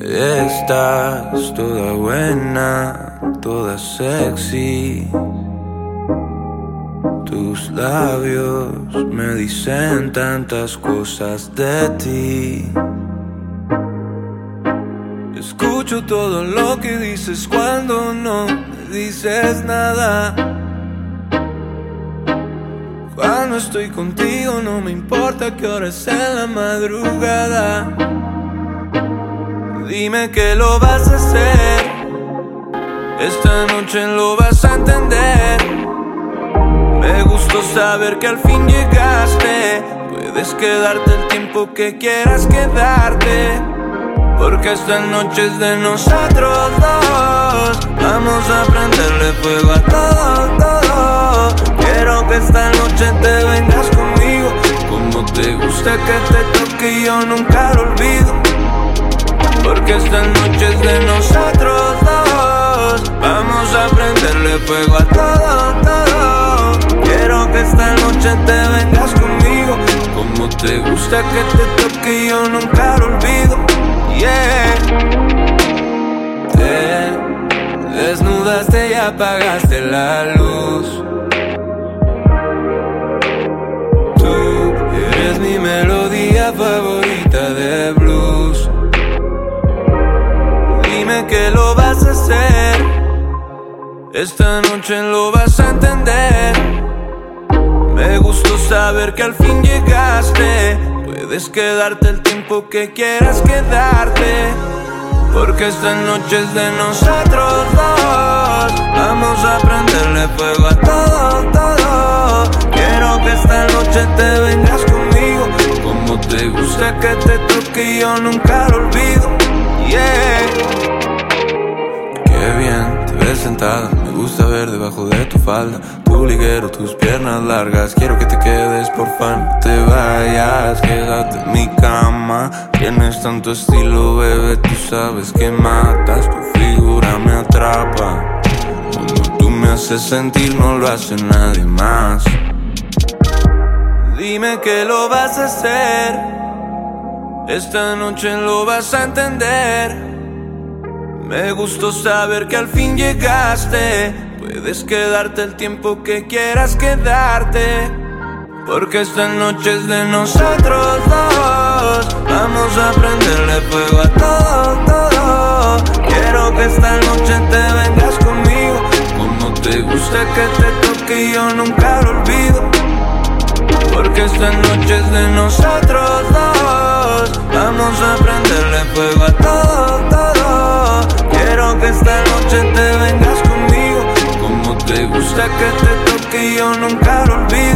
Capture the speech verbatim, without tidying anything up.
Estás toda buena, toda sexy. Tus labios me dicen tantas cosas de ti. Escucho todo lo que dices cuando no me dices nada. Cuando estoy contigo no me importa qué hora es en la madrugada. Dime que lo vas a hacer, esta noche lo vas a entender. Me gustó saber que al fin llegaste. Puedes quedarte el tiempo que quieras quedarte, porque esta noche es de nosotros dos. Vamos a prenderle fuego a todo, todo. Quiero que esta noche te vengas conmigo. Como te gusta que te toque y yo nunca lo olvido, porque esta noche es de nosotros dos. Vamos a prenderle fuego a todo, todo. Quiero que esta noche te vengas conmigo. Como te gusta que te toque y yo nunca lo olvido. Yeah. Te desnudaste y apagaste la luz. Tú eres mi melodía favorita de blues. Dime que lo vas a hacer, esta noche lo vas a entender. Me gustó saber que al fin llegaste. Puedes quedarte el tiempo que quieras quedarte, porque esta noche es de nosotros dos. Vamos a prenderle fuego a todo, todo. Quiero que esta noche te vengas conmigo. Como te gusta que te toque y yo nunca lo olvido. Yeah. Qué bien te ves sentada, me gusta ver debajo de tu falda tu liguero, tus piernas largas. Quiero que te quedes, porfa, no te vayas. Quédate en mi cama, tienes tanto estilo, bebé, tú sabes que matas. Tu figura me atrapa, cuando tú me haces sentir no lo hace nadie más. Dime que lo vas a hacer, esta noche lo vas a entender. Me gustó saber que al fin llegaste. Puedes quedarte el tiempo que quieras quedarte, porque esta noche es de nosotros dos. Vamos a prenderle fuego a todo, todo. Quiero que esta noche te vengas conmigo. Como te gusta que te toque y yo nunca lo olvido, porque esta noche es de nosotros dos. Vamos a prenderle fuego a todo, todo. Quiero que esta noche te vengas conmigo. Como te gusta que te toque y yo nunca lo olvido.